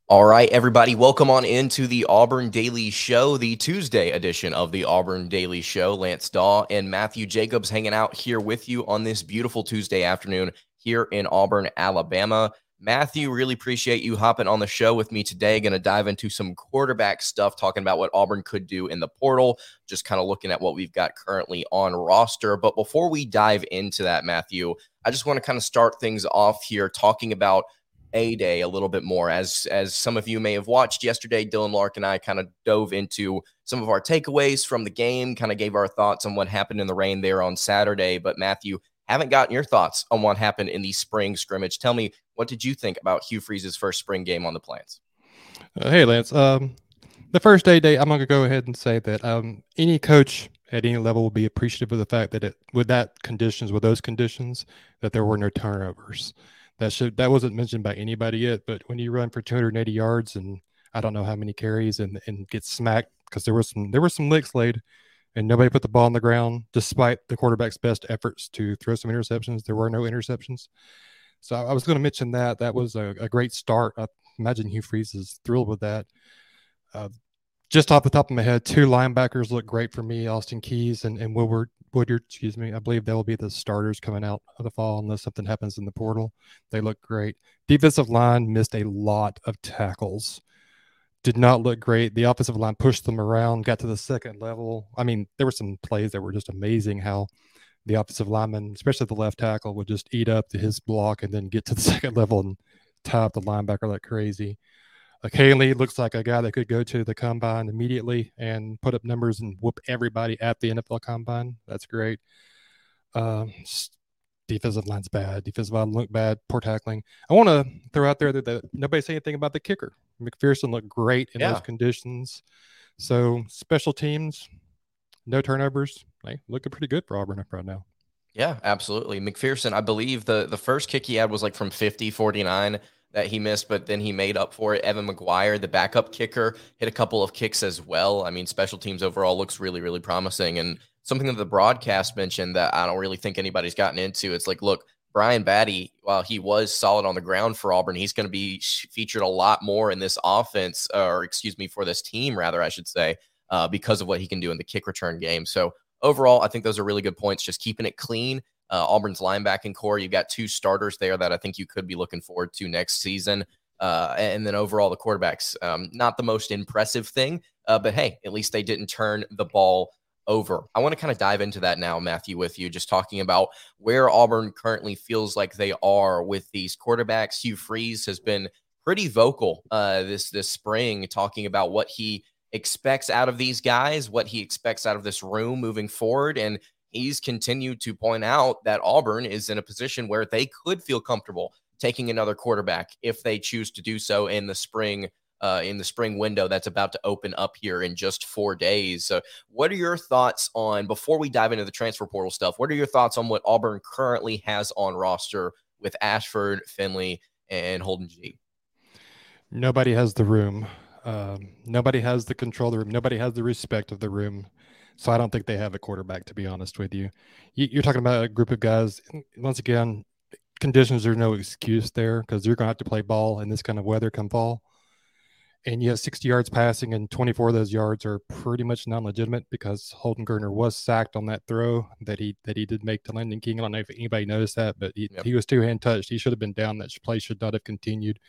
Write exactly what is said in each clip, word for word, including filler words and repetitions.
All right, everybody, welcome on into the Auburn Daily Show, the Tuesday edition of the Auburn Daily Show. Lance Daw and Matthew Jacobs hanging out here with you on this beautiful Tuesday afternoon here in Auburn, Alabama. Matthew, really appreciate you hopping on the show with me today. Going to dive into some quarterback stuff, talking about what Auburn could do in the portal, just kind of looking at what we've got currently on roster. But before we dive into that, Matthew, I just want to kind of start things off here talking about A-Day a little bit more. As as some of you may have watched yesterday, Dylan Lark and I kind of dove into some of our takeaways from the game, kind of gave our thoughts on what happened in the rain there on Saturday. But Matthew, haven't gotten your thoughts on what happened in the spring scrimmage. Tell me, what did you think about Hugh Freeze's first spring game on the Plains? Uh, hey, Lance. Um, the first A-Day, I'm going to go ahead and say that um, any coach at any level will be appreciative of the fact that it, with that conditions, with those conditions, that there were no turnovers. That should that wasn't mentioned by anybody yet, but when you run for two hundred eighty yards and I don't know how many carries and and get smacked because there was some there were some licks laid and nobody put the ball on the ground despite the quarterback's best efforts to throw some interceptions. There were no interceptions. So I was going to mention that that was a, a great start. I imagine Hugh Freeze is thrilled with that. Uh, just off the top of my head, two linebackers look great for me, Austin Keys and, and Woodward, Woodyard, excuse me. I believe they will be the starters coming out of the fall unless something happens in the portal. They look great. Defensive line missed a lot of tackles. Did not look great. The offensive line pushed them around, got to the second level. I mean, there were some plays that were just amazing how the offensive lineman, especially the left tackle, would just eat up to his block and then get to the second level and tie up the linebacker like crazy. Uh, Kaylee looks like a guy that could go to the combine immediately and put up numbers and whoop everybody at the N F L combine. That's great. Um, defensive line's bad. Defensive line look bad. Poor tackling. I want to throw out there that, that nobody say anything about the kicker. McPherson looked great in Yeah. those conditions. So special teams, no turnovers. Hey, looking pretty good for Auburn right now. Yeah, absolutely. McPherson, I believe the, the first kick he had was like from fifty, forty-nine that he missed, but then he made up for it. Evan McGuire, the backup kicker, hit a couple of kicks as well. I mean, special teams overall looks really, really promising. And something that the broadcast mentioned that I don't really think anybody's gotten into, it's like, look, Brian Batty, while he was solid on the ground for Auburn, he's going to be featured a lot more in this offense, or excuse me, for this team, rather, I should say, uh, because of what he can do in the kick return game. So overall, I think those are really good points, just keeping it clean. Uh, Auburn's linebacking core, you've got two starters there that I think you could be looking forward to next season. Uh, and then overall, the quarterbacks, um, not the most impressive thing, uh, but hey, at least they didn't turn the ball over. I want to kind of dive into that now, Matthew, with you, just talking about where Auburn currently feels like they are with these quarterbacks. Hugh Freeze has been pretty vocal uh, this this spring, talking about what he expects out of these guys, what he expects out of this room moving forward. And he's continued to point out that Auburn is in a position where they could feel comfortable taking another quarterback if they choose to do so in the spring, uh, in the spring window that's about to open up here in just four days. So what are your thoughts on, before we dive into the transfer portal stuff, what are your thoughts on what Auburn currently has on roster with Ashford, Finley, and Holden G? Nobody has the room. Um, nobody has the control of the room. Nobody has the respect of the room. So I don't think they have a quarterback, to be honest with you. You're talking about a group of guys. Once again, conditions are no excuse there because you're going to have to play ball in this kind of weather come fall. And you have sixty yards passing, and twenty-four of those yards are pretty much non-legitimate because Holden Geriner was sacked on that throw that he that he did make to Landon King. I don't know if anybody noticed that, but he, yep. he was two-hand touched. He should have been down. That play should not have continued.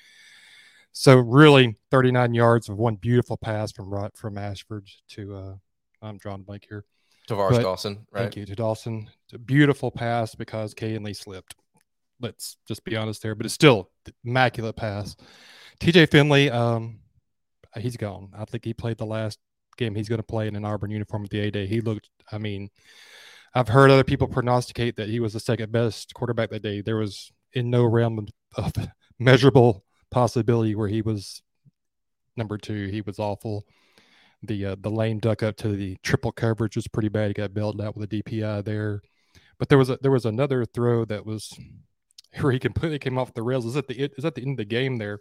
So really, thirty-nine yards of one beautiful pass from from Ashford to uh, I'm drawing a blank here. Tavares but, Dawson, right? Thank you to Dawson. It's a beautiful pass because Kay and Lee slipped. Let's just be honest there, but it's still immaculate pass. T J Finley, um, he's gone. I think he played the last game he's going to play in an Auburn uniform at the A-Day. He looked, I mean, I've heard other people prognosticate that he was the second best quarterback that day. There was in no realm of measurable possibility where he was number two. He was awful. The uh, the lane duck up to the triple coverage was pretty bad. He got bailed out with a D P I there. But there was a, there was another throw that was where he completely came off the rails. Is at the is at the end of the game there,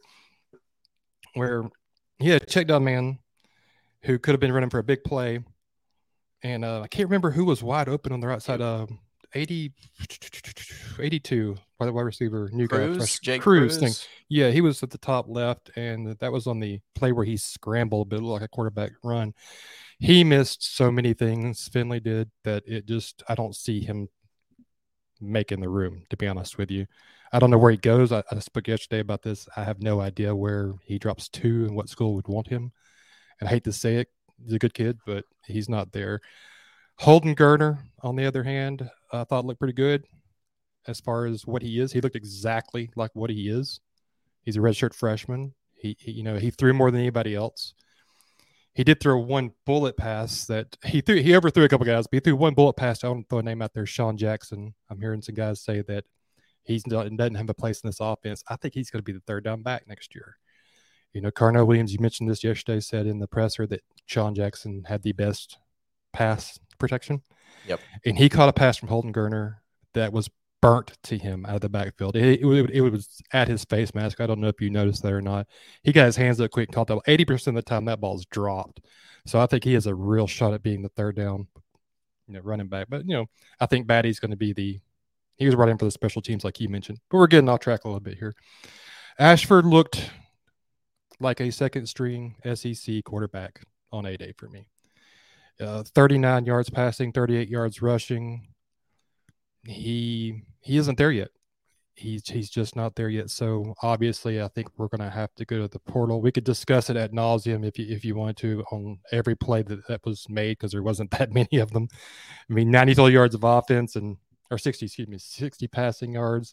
where he had a check down man who could have been running for a big play, and uh, I can't remember who was wide open on the right side. Uh, eighty, eighty-two wide receiver, new guy, Cruz, fresh Jake Cruz thing. Cruz. Yeah, he was at the top left, and that was on the play where he scrambled, but it looked like a quarterback run. He missed so many things, Finley did, that it just, I don't see him making the room, to be honest with you. I don't know where he goes. I, I spoke yesterday about this. I have no idea where he drops to and what school would want him. And I hate to say it, he's a good kid, but he's not there. Holden Geriner, on the other hand, I thought looked pretty good as far as what he is. He looked exactly like what he is. He's a redshirt freshman. He, he, you know, he threw more than anybody else. He did throw one bullet pass that he threw. He overthrew a couple guys, but he threw one bullet pass. I want to throw a name out there, Sean Jackson. I'm hearing some guys say that he doesn't have a place in this offense. I think he's going to be the third down back next year. You know, Carnell Williams, you mentioned this yesterday, said in the presser that Sean Jackson had the best pass protection. Yep. And he caught a pass from Holden Geriner that was burnt to him out of the backfield. It, it, it was at his face mask. I don't know if you noticed that or not. He got his hands up quick and caught that. eighty percent of the time that ball's dropped. So I think he has a real shot at being the third down, you know, running back. But, you know, I think Batty's going to be the – he was right in for the special teams like you mentioned. But we're getting off track a little bit here. Ashford looked like a second-string S E C quarterback on A-Day for me. Uh, thirty-nine yards passing, thirty-eight yards rushing. He he isn't there yet. He's he's just not there yet. So obviously, I think we're going to have to go to the portal. We could discuss it ad nauseum if you if you wanted to on every play that, that was made, because there wasn't that many of them. I mean, ninety total yards of offense and or sixty, excuse me, sixty passing yards.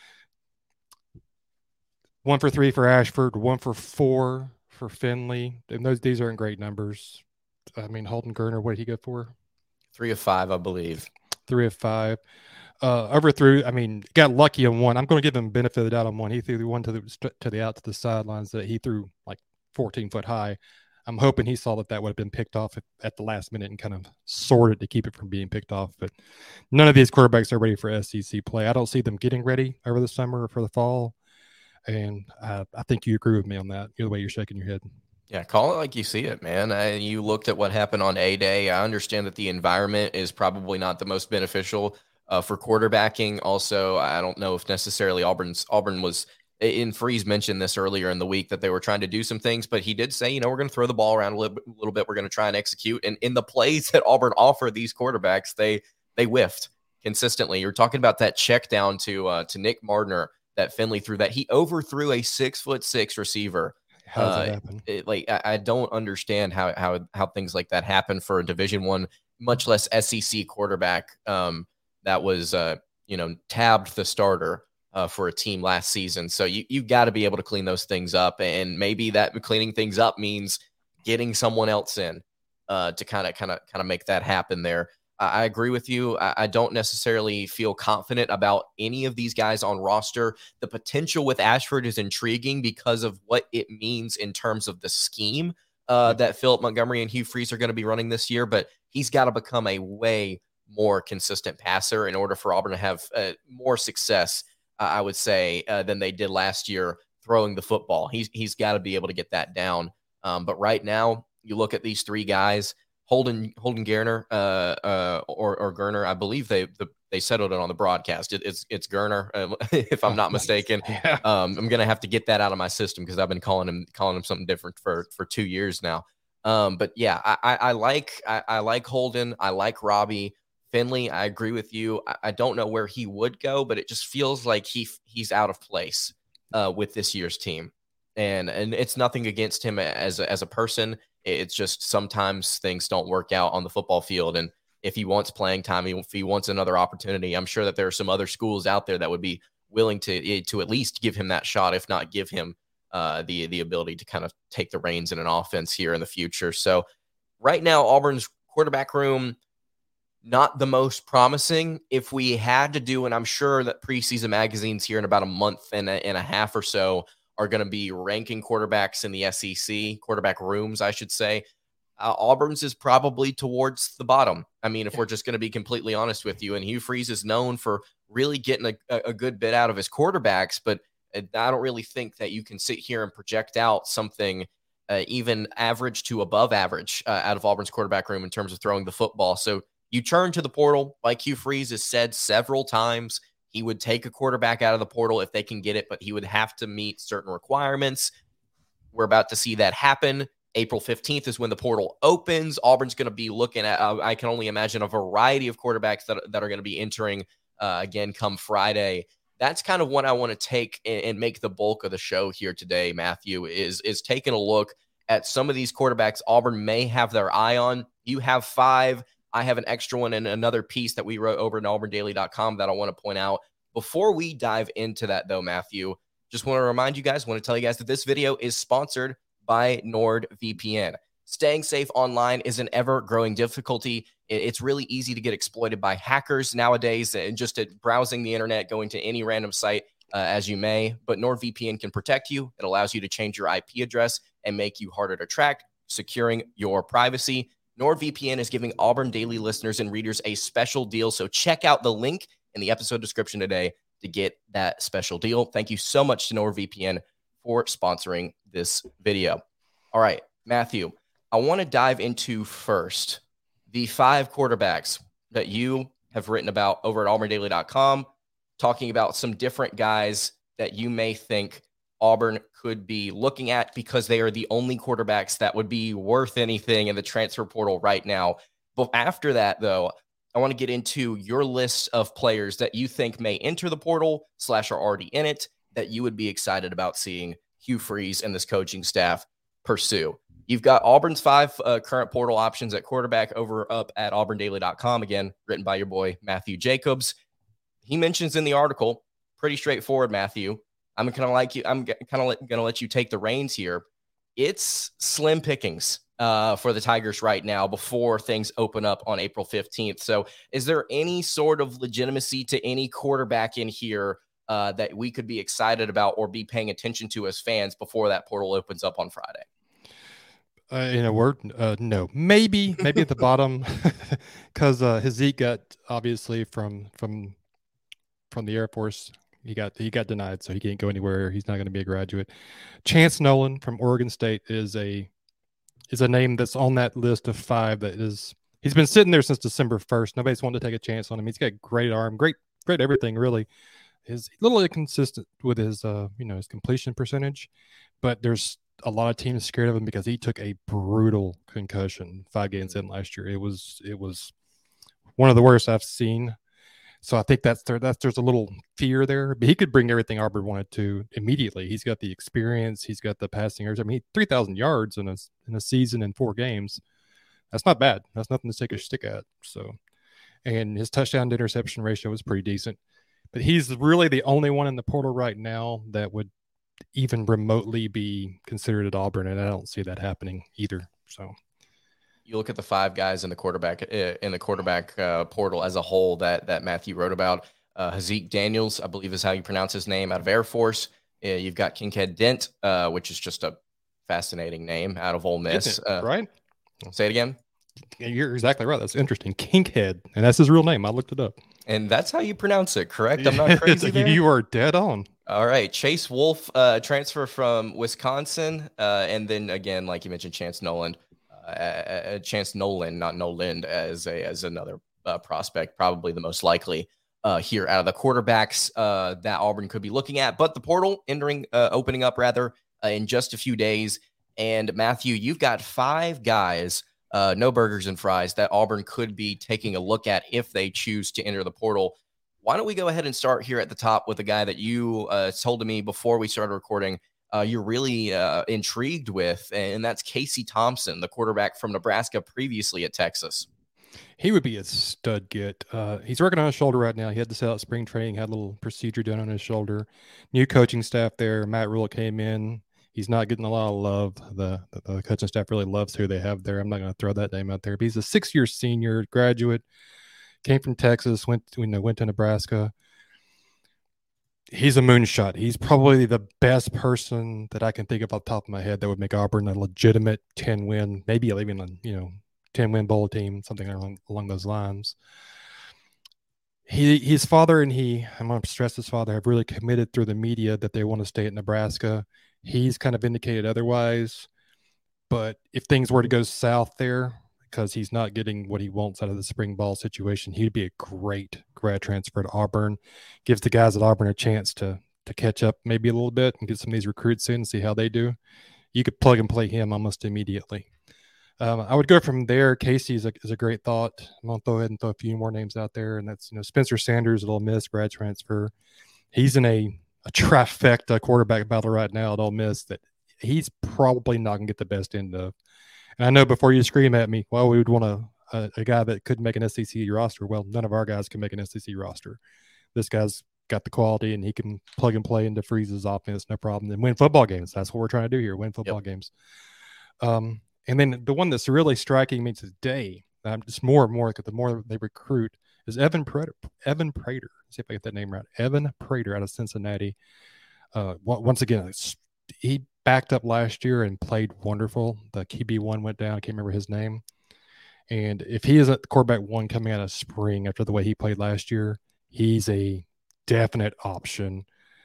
One for three for Ashford, one for four for Finley. And those these aren't great numbers. I mean, Holden Geriner, what did he go for? Three of five, I believe. Three of five. Uh, overthrew. I mean, got lucky on one. I'm going to give him benefit of the doubt on one. He threw the one to the to the out to the sidelines that he threw like fourteen foot high. I'm hoping he saw that that would have been picked off at the last minute and kind of sorted to keep it from being picked off. But none of these quarterbacks are ready for S E C play. I don't see them getting ready over the summer or for the fall. And uh, I think you agree with me on that. The way you're shaking your head. Yeah, call it like you see it, man. I, you looked at what happened on A-Day. I understand that the environment is probably not the most beneficial uh, for quarterbacking. Also, I don't know if necessarily Auburn's Auburn was – in Freeze mentioned this earlier in the week that they were trying to do some things, but he did say, you know, we're going to throw the ball around a little, a little bit. We're going to try and execute. And in the plays that Auburn offered these quarterbacks, they they whiffed consistently. You're talking about that check down to uh, to Nick Mardner that Finley threw, that he overthrew a six foot six receiver. How does that uh, happen? It, like I, I don't understand how how how things like that happen for a Division One, much less S E C quarterback um, that was uh, you know tabbed the starter uh, for a team last season. So you you got to be able to clean those things up, and maybe that cleaning things up means getting someone else in uh, to kind of kind of kind of make that happen there. I agree with you. I don't necessarily feel confident about any of these guys on roster. The potential with Ashford is intriguing because of what it means in terms of the scheme uh, that Philip Montgomery and Hugh Freeze are going to be running this year, but he's got to become a way more consistent passer in order for Auburn to have uh, more success, uh, I would say, uh, than they did last year throwing the football. He's He's got to be able to get that down. Um, but right now, you look at these three guys, Holden Holden Geriner uh, uh, or or Geriner. I believe they the, they settled it on the broadcast. It, it's it's Geriner, uh, if I'm not mistaken. Yeah. Um, I'm gonna have to get that out of my system because I've been calling him calling him something different for for two years now. Um, but yeah, I, I, I like I, I like Holden. I like Robbie Finley. I agree with you. I, I don't know where he would go, but it just feels like he he's out of place uh, with this year's team. And and it's nothing against him as a, as a person. It's just sometimes things don't work out on the football field. And if he wants playing time, if he wants another opportunity, I'm sure that there are some other schools out there that would be willing to to at least give him that shot, if not give him uh, the the ability to kind of take the reins in an offense here in the future. So right now, Auburn's quarterback room, not the most promising. If we had to do, and I'm sure that preseason magazines here in about a month and a, and a half or so are going to be ranking quarterbacks in the S E C, quarterback rooms, I should say. Uh, Auburn's is probably towards the bottom. I mean, if we're just going to be completely honest with you, and Hugh Freeze is known for really getting a, a good bit out of his quarterbacks, but I don't really think that you can sit here and project out something uh, even average to above average uh, out of Auburn's quarterback room in terms of throwing the football. So you turn to the portal, like Hugh Freeze has said several times. He would take a quarterback out of the portal if they can get it, but he would have to meet certain requirements. We're about to see that happen. April fifteenth is when the portal opens. Auburn's going to be looking at, uh, I can only imagine, a variety of quarterbacks that, that are going to be entering uh, again come Friday. That's kind of what I want to take and, and make the bulk of the show here today, Matthew, is, is taking a look at some of these quarterbacks Auburn may have their eye on. You have five. I have an extra one and another piece that we wrote over at auburn daily dot com that I want to point out. Before we dive into that, though, Matthew, just want to remind you guys, want to tell you guys that this video is sponsored by NordVPN. Staying safe online is an ever-growing difficulty. It's really easy to get exploited by hackers nowadays, and just at browsing the internet, going to any random site uh, as you may. But NordVPN can protect you. It allows you to change your I P address and make you harder to track, securing your privacy. NordVPN is giving Auburn Daily listeners and readers a special deal, so check out the link in the episode description today to get that special deal. Thank you so much to NordVPN for sponsoring this video. All right, Matthew, I want to dive into first the five quarterbacks that you have written about over at auburn daily dot com, talking about some different guys that you may think Auburn could be looking at because they are the only quarterbacks that would be worth anything in the transfer portal right now. But after that, though, I want to get into your list of players that you think may enter the portal slash are already in it that you would be excited about seeing Hugh Freeze and this coaching staff pursue. You've got Auburn's five uh, current portal options at quarterback over up at auburn daily dot com, again, written by your boy, Matthew Jacobs. He mentions in the article, pretty straightforward, Matthew. I'm kind of like you. I'm kind of going to let you take the reins here. It's slim pickings uh, for the Tigers right now before things open up on April fifteenth. So is there any sort of legitimacy to any quarterback in here uh, that we could be excited about or be paying attention to as fans before that portal opens up on Friday? Uh, in a word, uh, no. Maybe, maybe at the bottom, because uh, Hazik got obviously from from from the Air Force. He got he got denied, so he can't go anywhere. He's not going to be a graduate. Chance Nolan from Oregon State is a is a name that's on that list of five. That is, he's been sitting there since December first. Nobody's wanted to take a chance on him. He's got great arm, great great everything. Really, he's a little inconsistent with his uh you know his completion percentage, but there's a lot of teams scared of him because he took a brutal concussion five games in last year. It was it was one of the worst I've seen. So I think that's there. That's there's a little fear there, but he could bring everything Auburn wanted to immediately. He's got the experience. He's got the passing yards. I mean, three thousand yards in a in a season in four games. That's not bad. That's nothing to take a stick at. So, and his touchdown to interception ratio was pretty decent. But he's really the only one in the portal right now that would even remotely be considered at Auburn, and I don't see that happening either. So. You look at the five guys in the quarterback in the quarterback uh, portal as a whole that that Matthew wrote about. Uh, Hazik Daniels, I believe is how you pronounce his name, out of Air Force. Uh, you've got Kinkhead Dent, uh, which is just a fascinating name, out of Ole Miss. Uh, right? Say it again. You're exactly right. That's interesting. Kinkhead, and that's his real name. I looked it up. And that's how you pronounce it, correct? I'm not crazy there? You are dead on. All right. Chase Wolf, uh, transfer from Wisconsin. Uh, and then, again, like you mentioned, Chance Nolan. Uh, Chance Nolan, not Noland, as a as another uh, prospect, probably the most likely uh, here out of the quarterbacks uh, that Auburn could be looking at. But the portal entering, uh, opening up rather uh, in just a few days. And Matthew, you've got five guys, uh, no burgers and fries, that Auburn could be taking a look at if they choose to enter the portal. Why don't we go ahead and start here at the top with a guy that you uh, told to me before we started recording Uh, you're really uh, intrigued with, and that's Casey Thompson, the quarterback from Nebraska, previously at Texas. He would be a stud get. Uh, he's working on his shoulder right now. He had to sell out spring training, had a little procedure done on his shoulder. New coaching staff there. Matt Rhule came in. He's not getting a lot of love. The, the, the coaching staff really loves who they have there. I'm not going to throw that name out there. But he's a six-year senior graduate, came from Texas, went to, you know, went to Nebraska. He's a moonshot. He's probably the best person that I can think of off the top of my head that would make Auburn a legitimate ten-win, maybe even a you know ten-win bowl team, something along, along those lines. He, his father and he, I'm going to stress his father, have really committed through the media that they want to stay at Nebraska. He's kind of indicated otherwise. But if things were to go south there, because he's not getting what he wants out of the spring ball situation. He'd be a great grad transfer to Auburn. Gives the guys at Auburn a chance to to catch up maybe a little bit and get some of these recruits in and see how they do. You could plug and play him almost immediately. Um, I would go from there. Casey is a, is a great thought. I'm going to throw ahead and throw a few more names out there, and that's, you know, Spencer Sanders at Ole Miss, grad transfer. He's in a, a trifecta quarterback battle right now at Ole Miss that he's probably not going to get the best end of. And I know before you scream at me, well, we would want a, a, a guy that could make an S E C roster. Well, none of our guys can make an S E C roster. This guy's got the quality, and he can plug and play into Freeze's offense, no problem, and win football games. That's what we're trying to do here, win football yep. games. Um, and then the one that's really striking me today, um, just more and more, the more they recruit, is Evan Prater. Evan Prater. See if I get that name right. Evan Prater out of Cincinnati. Uh, once again, he backed up last year and played wonderful. The Q B one went down. I can't remember his name. And if he isn't the quarterback one coming out of spring after the way he played last year, he's a definite option.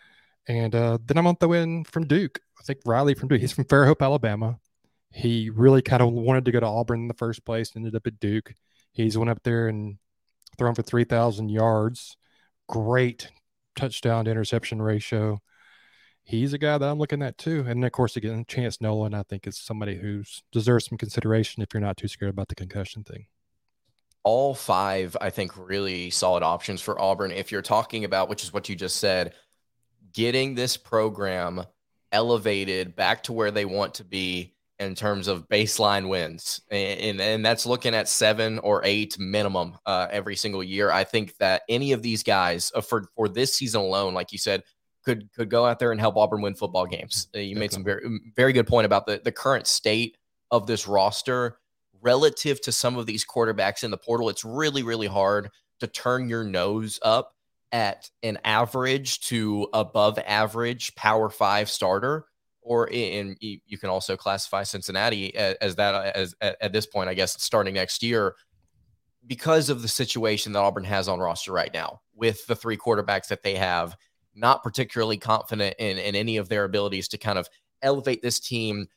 And uh, then I'm going to throw in from Duke. I think Riley from Duke. He's from Fairhope, Alabama. He really kind of wanted to go to Auburn in the first place, ended up at Duke. He's went up there and thrown for three thousand yards. Great touchdown to interception ratio. He's a guy that I'm looking at too. And, of course, again, Chance Nolan, I think, is somebody who deserves some consideration if you're not too scared about the concussion thing. All five, I think, really solid options for Auburn. If you're talking about, which is what you just said, getting this program elevated back to where they want to be in terms of baseline wins. And, and, and that's looking at seven or eight minimum uh, every single year. I think that any of these guys uh, for, for this season alone, like you said, could could go out there and help Auburn win football games. Uh, you Definitely. made some very, very good point about the, the current state of this roster relative to some of these quarterbacks in the portal. It's really, really hard to turn your nose up at an average to above average Power Five starter. Or in, you can also classify Cincinnati as, as that as at this point, I guess, starting next year, because of the situation that Auburn has on roster right now with the three quarterbacks that they have. Not particularly confident in, in any of their abilities to kind of elevate this team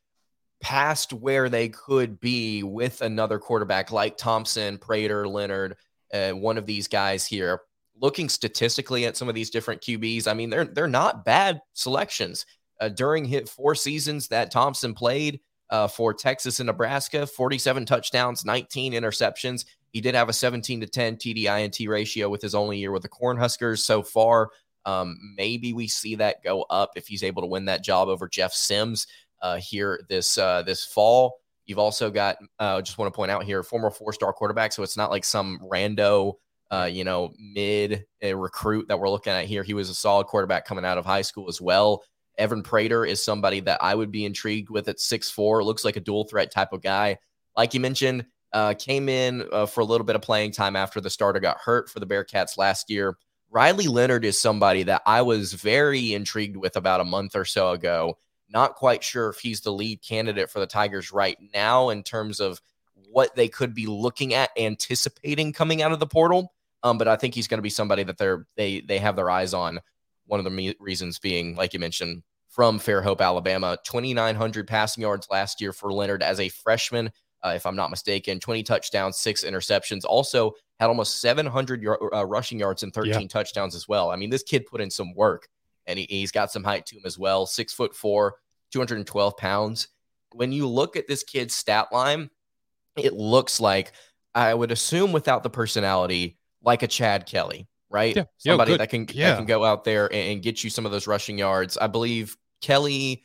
past where they could be with another quarterback like Thompson, Prater, Leonard, uh, one of these guys here. Looking statistically at some of these different Q Bs, I mean, they're they're not bad selections. Uh, during his four seasons that Thompson played uh, for Texas and Nebraska, forty-seven touchdowns, nineteen interceptions. He did have a seventeen to ten T D I N T ratio with his only year with the Cornhuskers so far. Um, maybe we see that go up if he's able to win that job over Jeff Sims uh, here this uh, this fall. You've also got, uh, just want to point out here, former four-star quarterback, so it's not like some rando, uh, you know, mid uh, recruit that we're looking at here. He was a solid quarterback coming out of high school as well. Evan Prater is somebody that I would be intrigued with at six foot four. Looks like a dual threat type of guy. Like you mentioned, uh, came in uh, for a little bit of playing time after the starter got hurt for the Bearcats last year. Riley Leonard is somebody that I was very intrigued with about a month or so ago. Not quite sure if he's the lead candidate for the Tigers right now in terms of what they could be looking at, anticipating coming out of the portal. Um, but I think he's going to be somebody that they're they they have their eyes on. One of the me- reasons being, like you mentioned, from Fairhope, Alabama, twenty-nine hundred passing yards last year for Leonard as a freshman, uh, if I'm not mistaken, twenty touchdowns, six interceptions. Also had almost seven hundred uh, rushing yards and thirteen yeah. touchdowns as well. I mean, this kid put in some work, and he, he's got some height to him as well. Six foot four, two hundred twelve pounds. When you look at this kid's stat line, it looks like, I would assume without the personality, like a Chad Kelly, right? Yeah. Somebody Yo, that can yeah. that can go out there and, and get you some of those rushing yards. I believe Kelly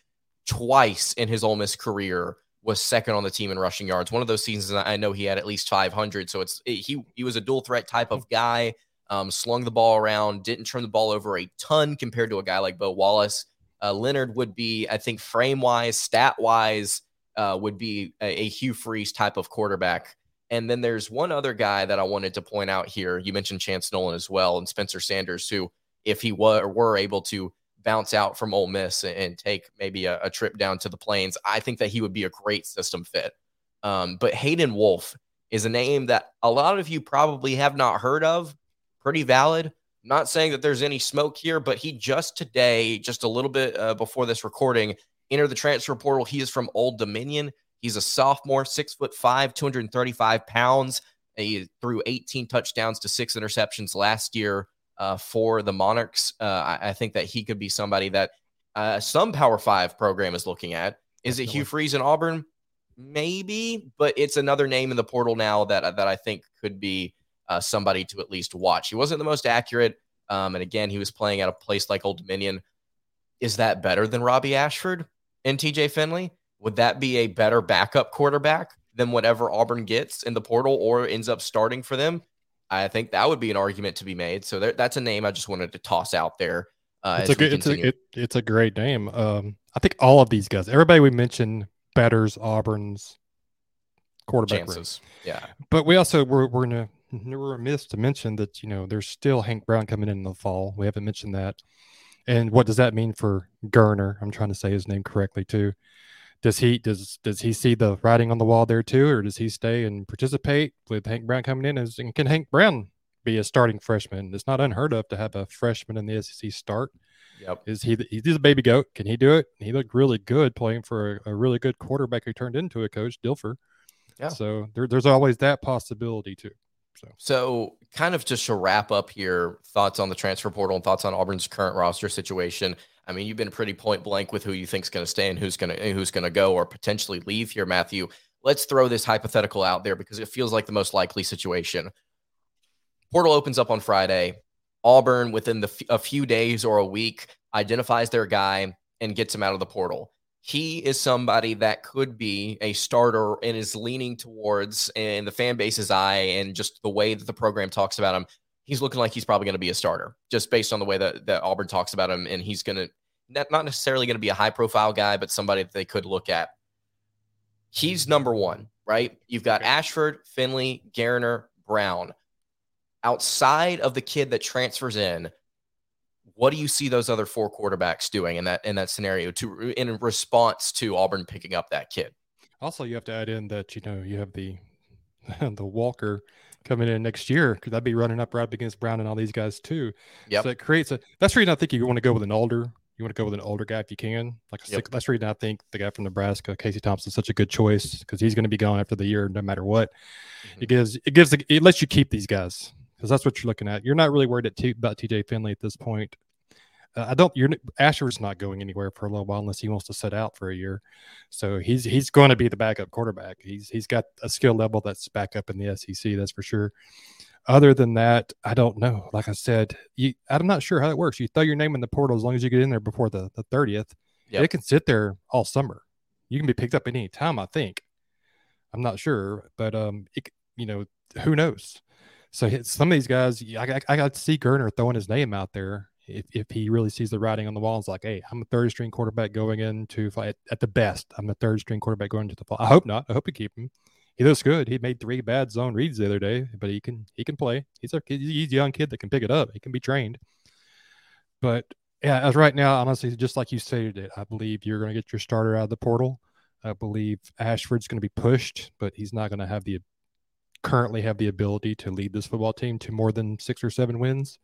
twice in his Ole Miss career was second on the team in rushing yards. One of those seasons, I know he had at least five hundred. So it's it, he he was a dual threat type of guy. Um, slung the ball around, didn't turn the ball over a ton compared to a guy like Bo Wallace. Uh, Leonard would be, I think, frame wise, stat wise, uh, would be a, a Hugh Freeze type of quarterback. And then there's one other guy that I wanted to point out here. You mentioned Chance Nolan as well, and Spencer Sanders, who, if he were, were able to bounce out from Ole Miss and, and take maybe a, a trip down to the Plains, I think that he would be a great system fit. Um, but Hayden Wolf is a name that a lot of you probably have not heard of. Pretty valid. I'm not saying that there's any smoke here, but he just today, just a little bit uh, before this recording, entered the transfer portal. He is from Old Dominion. He's a sophomore, six foot five, two hundred thirty-five pounds. He threw eighteen touchdowns to six interceptions last year uh, for the Monarchs. Uh, I, I think that he could be somebody that uh, some Power Five program is looking at. Is Definitely. It Hugh Freeze in Auburn? Maybe, but it's another name in the portal now that that I think could be uh, somebody to at least watch. He wasn't the most accurate, um, and again, he was playing at a place like Old Dominion. Is that better than Robbie Ashford and T J Finley? Would that be a better backup quarterback than whatever Auburn gets in the portal or ends up starting for them? I think that would be an argument to be made. So there, that's a name I just wanted to toss out there. Uh, it's, a good, it's, a, it, it's a great name. Um, I think all of these guys, everybody we mentioned, betters Auburn's quarterback chances. Room. Yeah. But we also, we're, we're, in a, we're remiss to mention that, you know, there's still Hank Brown coming in in the fall. We haven't mentioned that. And what does that mean for Gerner? I'm trying to say his name correctly too. Does he does does he see the writing on the wall there too, or does he stay and participate with Hank Brown coming in? As, and can Hank Brown be a starting freshman? It's not unheard of to have a freshman in the S E C start. Yep. Is he? He's a baby goat. Can he do it? He looked really good playing for a, a really good quarterback who turned into a coach, Dilfer. Yeah. So there, there's always that possibility too. So. so kind of just to wrap up here, thoughts on the transfer portal and thoughts on Auburn's current roster situation. I mean, you've been pretty point blank with who you think's going to stay and who's going to who's going to go or potentially leave here, Matthew. Let's throw this hypothetical out there because it feels like the most likely situation. Portal opens up on Friday. Auburn, within the f- a few days or a week, identifies their guy and gets him out of the portal. He is somebody that could be a starter and is leaning towards, in the fan base's eye and just the way that the program talks about him, he's looking like he's probably going to be a starter just based on the way that, that Auburn talks about him. And he's going to not necessarily going to be a high profile guy, but somebody that they could look at. He's number one, right? You've got okay. Ashford, Finley, Garner, Brown. Outside of the kid that transfers in, what do you see those other four quarterbacks doing in that in that scenario to in response to Auburn picking up that kid? Also, you have to add in that, you know, you have the the Walker coming in next year, because I'd be running up right up against Brown and all these guys too. Yep. So it creates a. That's the reason I think you want to go with an older. You want to go with an older guy if you can. Like a yep. six, that's the reason I think the guy from Nebraska, Casey Thompson, is such a good choice because he's going to be gone after the year no matter what. Mm-hmm. It gives it gives it lets you keep these guys because that's what you're looking at. You're not really worried at t- about T J Finley at this point. Uh, I don't. You're Asher's not going anywhere for a little while unless he wants to sit out for a year. So he's he's going to be the backup quarterback. He's he's got a skill level that's back up in the S E C. That's for sure. Other than that, I don't know. Like I said, you, I'm not sure how it works. You throw your name in the portal as long as you get in there before the the thirtieth. Yep. It can sit there all summer. You can be picked up at any time. I think. I'm not sure, but um, it, you know, who knows? So some of these guys, I, I, I got to see Gerner throwing his name out there. If if he really sees the writing on the wall, it's like, hey, I'm a third string quarterback going into at, at the best. I'm a third string quarterback going into the fall. I hope not. I hope we keep him. He looks good. He made three bad zone reads the other day, but he can he can play. He's a he's a young kid that can pick it up. He can be trained. But yeah, as right now, honestly, just like you stated it, I believe you're going to get your starter out of the portal. I believe Ashford's going to be pushed, but he's not going to have the currently have the ability to lead this football team to more than six or seven wins.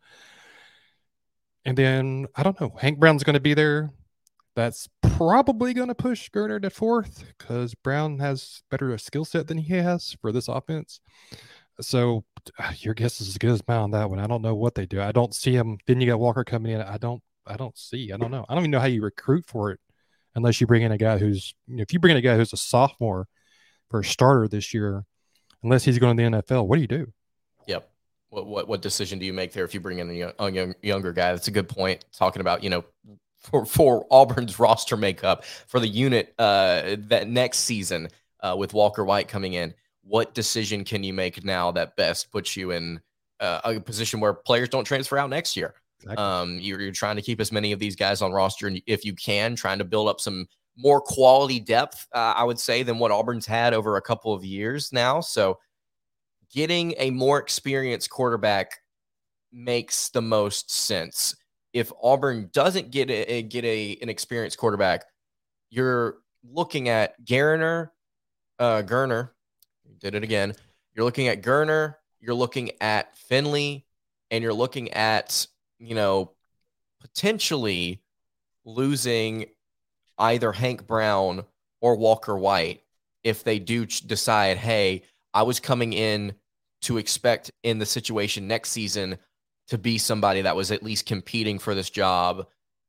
And then, I don't know, Hank Brown's going to be there. That's probably going to push Gerner to fourth because Brown has better skill set than he has for this offense. So your guess is as good as mine on that one. I don't know what they do. I don't see him. Then you got Walker coming in. I don't I don't see. I don't know. I don't even know how you recruit for it unless you bring in a guy who's, you know, if you bring in a guy who's a sophomore for a starter this year, unless he's going to the N F L, what do you do? Yep. What, what what decision do you make there if you bring in a, young, a young, younger guy? That's a good point. Talking about, you know, for, for Auburn's roster makeup for the unit uh, that next season uh, with Walker White coming in, what decision can you make now that best puts you in uh, a position where players don't transfer out next year? Exactly. Um, you're, you're trying to keep as many of these guys on roster, and if you can, trying to build up some more quality depth, uh, I would say, than what Auburn's had over a couple of years now. So getting a more experienced quarterback makes the most sense. If Auburn doesn't get a, get a an experienced quarterback, you're looking at Gerner, uh, Gerner, did it again. You're looking at Gerner, you're looking at Finley, and you're looking at, you know, potentially losing either Hank Brown or Walker White. if they do ch- decide, hey, I was coming in to expect in the situation next season to be somebody that was at least competing for this job.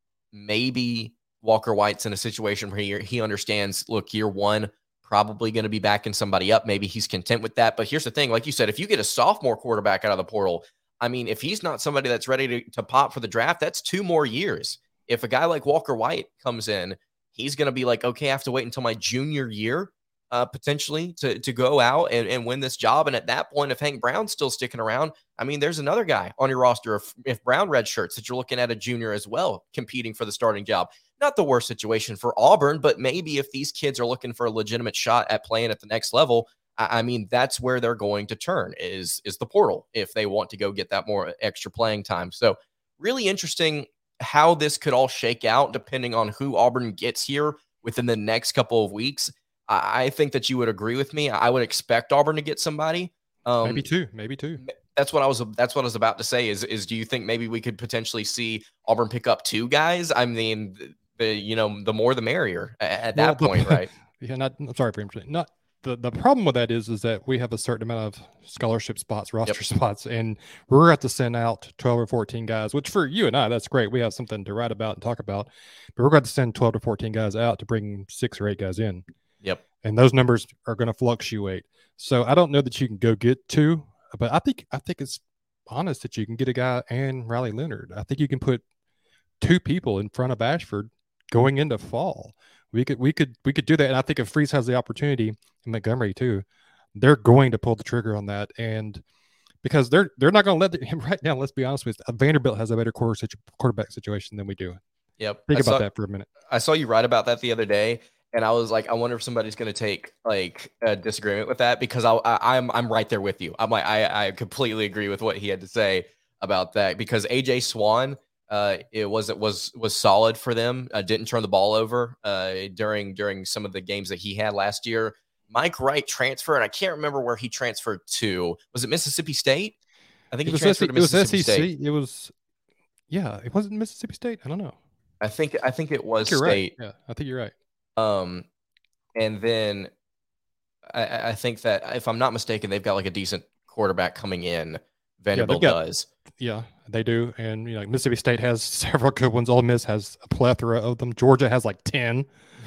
Maybe Walker White's in a situation where he, he understands, look, year one, probably going to be backing somebody up. Maybe he's content with that. But here's the thing, like you said, if you get a sophomore quarterback out of the portal, I mean, if he's not somebody that's ready to, to pop for the draft, that's two more years. If a guy like Walker White comes in, he's going to be like, okay, I have to wait until my junior year uh, potentially to, to go out and, and win this job. And at that point, if Hank Brown's still sticking around, I mean, there's another guy on your roster. If, if Brown red shirts that you're looking at a junior as well, competing for the starting job. Not the worst situation for Auburn, but maybe if these kids are looking for a legitimate shot at playing at the next level, I, I mean, that's where they're going to turn is, is the portal if they want to go get that more extra playing time. So really interesting how this could all shake out depending on who Auburn gets here within the next couple of weeks. I, I think that you would agree with me. I would expect Auburn to get somebody. Um, maybe two, maybe two. That's what I was. That's what I was about to say. Is is do you think maybe we could potentially see Auburn pick up two guys? I mean, the, the you know the more the merrier at, at Well, that point, the, right? Yeah, not. I'm sorry for him. Not the the problem with that is is that we have a certain amount of scholarship spots, roster Yep. spots, and we're going to have to send out twelve or fourteen guys. Which for you and I, that's great. We have something to write about and talk about. But we're going to send twelve to fourteen guys out to bring six or eight guys in. Yep. And those numbers are going to fluctuate. So I don't know that you can go get two, but I think I think it's honest that you can get a guy and Riley Leonard. I think you can put two people in front of Ashford going into fall. We could we could we could do that. And I think if Freeze has the opportunity, and Montgomery too, they're going to pull the trigger on that. And because they're they're not going to let the, right now, let's be honest with you, Vanderbilt has a better quarterback situation than we do. Yep. Think I about saw, that for a minute. I saw you write about that the other day. And I was like, I wonder if somebody's going to take like a disagreement with that because I, I, I'm I'm right there with you. I'm like, I, I completely agree with what he had to say about that because A J Swan, uh, it was it was was solid for them. Uh, didn't turn the ball over uh, during during some of the games that he had last year. Mike Wright transferred, and I can't remember where he transferred to. Was it Mississippi State? I think it he transferred to Mississippi it was S E C. State. It was, yeah, it wasn't Mississippi State. I don't know. I think I think it was you're State. Right. Yeah, I think you're right. Um, and then I, I think that if I'm not mistaken, they've got like a decent quarterback coming in. Vanderbilt yeah, got, does. Yeah, they do. And you know, Mississippi State has several good ones. Ole Miss has a plethora of them. Georgia has like ten.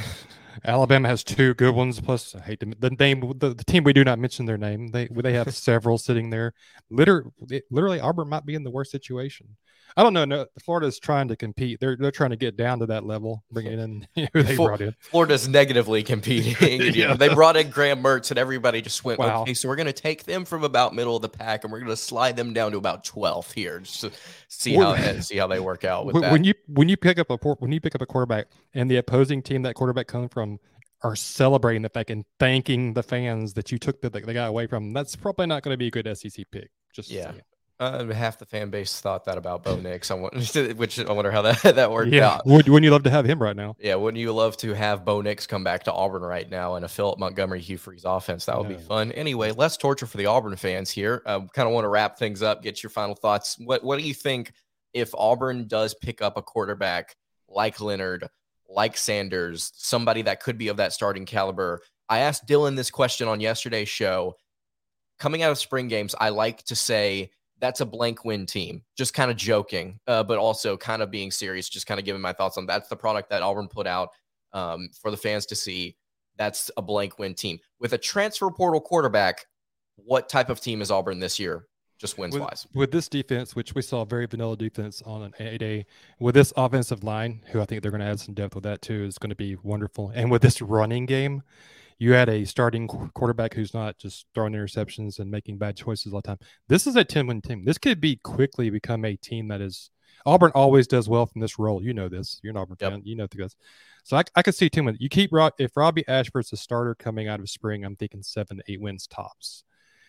Alabama has two good ones. Plus, I hate to, the name the, the team we do not mention their name. They they have several sitting there. Literally, literally, Auburn might be in the worst situation. I don't know. No, Florida's trying to compete. They're they're trying to get down to that level, bringing in who they brought in. Florida's negatively competing. yeah. They brought in Graham Mertz, and everybody just went, wow. Okay, so we're going to take them from about middle of the pack, and we're going to slide them down to about twelfth here, just to see how see how they work out with when, that. When you when you pick up a when you pick up a quarterback, and the opposing team that quarterback comes from are celebrating the fact and thanking the fans that you took the, the guy away from, that's probably not going to be a good S E C pick. Just yeah. saying. Uh, half the fan base thought that about Bo Nix, I want, which I wonder how that, that worked yeah. out. Would, wouldn't you love to have him right now? Yeah, wouldn't you love to have Bo Nix come back to Auburn right now in a Philip Montgomery, Hugh Freeze offense? That would no. be fun. Anyway, less torture for the Auburn fans here. I uh, kind of want to wrap things up, get your final thoughts. What What do you think if Auburn does pick up a quarterback like Leonard, like Sanders, somebody that could be of that starting caliber? I asked Dylan this question on yesterday's show. Coming out of spring games, I like to say that's a blank win team, just kind of joking, uh, but also kind of being serious, just kind of giving my thoughts on that's the product that Auburn put out um, for the fans to see. That's a blank win team. With a transfer portal quarterback, what type of team is Auburn this year, just wins with, wise? With this defense, which we saw very vanilla defense on an A day, with this offensive line, who I think they're going to add some depth with that too, is going to be wonderful. And with this running game, you had a starting quarterback who's not just throwing interceptions and making bad choices all the time. This is a ten-win team. This could be quickly become a team that is – Auburn always does well from this role. You know this. You're an Auburn yep. fan. You know the guys. So I, I could see ten wins. You keep – if Robbie Ashford's a starter coming out of spring, I'm thinking seven to eight wins tops.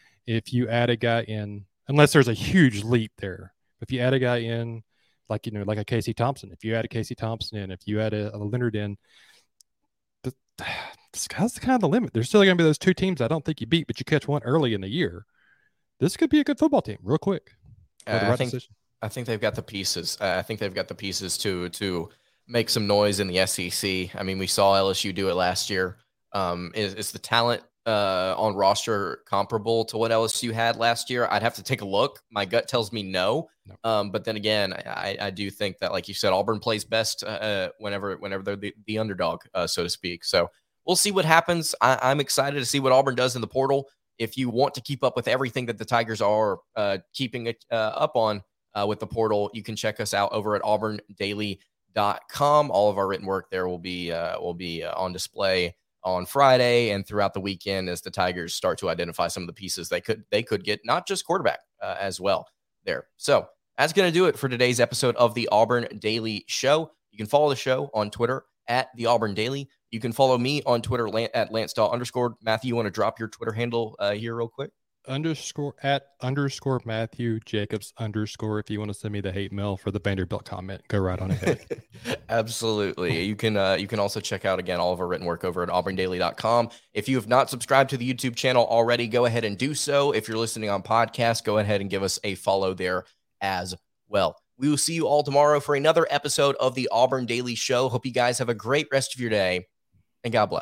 If you add a guy in – unless there's a huge leap there. If you add a guy in like, you know, like a Casey Thompson, if you add a Casey Thompson in, if you add a, a Leonard in, the, that's kind of the limit. There's still going to be those two teams I don't think you beat, but you catch one early in the year. This could be a good football team real quick. Uh, right I think decision. I think they've got the pieces. Uh, I think they've got the pieces to to make some noise in the S E C. I mean, we saw L S U do it last year. Um, is, is the talent uh, on roster comparable to what L S U had last year? I'd have to take a look. My gut tells me no. no. Um, but then again, I, I do think that, like you said, Auburn plays best uh, whenever whenever they're the, the underdog, uh, so to speak. So we'll see what happens. I, I'm excited to see what Auburn does in the portal. If you want to keep up with everything that the Tigers are uh, keeping it uh, up on uh, with the portal, you can check us out over at auburn daily dot com. All of our written work there will be uh, will be uh, on display on Friday and throughout the weekend as the Tigers start to identify some of the pieces they could they could get, not just quarterback uh, as well there. So that's going to do it for today's episode of the Auburn Daily Show. You can follow the show on Twitter at the Auburn Daily. You can follow me on Twitter at Lancedale underscore. Matthew, you want to drop your Twitter handle uh, here real quick? Underscore at underscore Matthew Jacobs underscore. If you want to send me the hate mail for the Vanderbilt comment, go right on ahead. Absolutely. You can uh, you can also check out again all of our written work over at auburn daily dot com. If you have not subscribed to the YouTube channel already, go ahead and do so. If you're listening on podcast, go ahead and give us a follow there as well. We will see you all tomorrow for another episode of the Auburn Daily Show. Hope you guys have a great rest of your day, and God bless.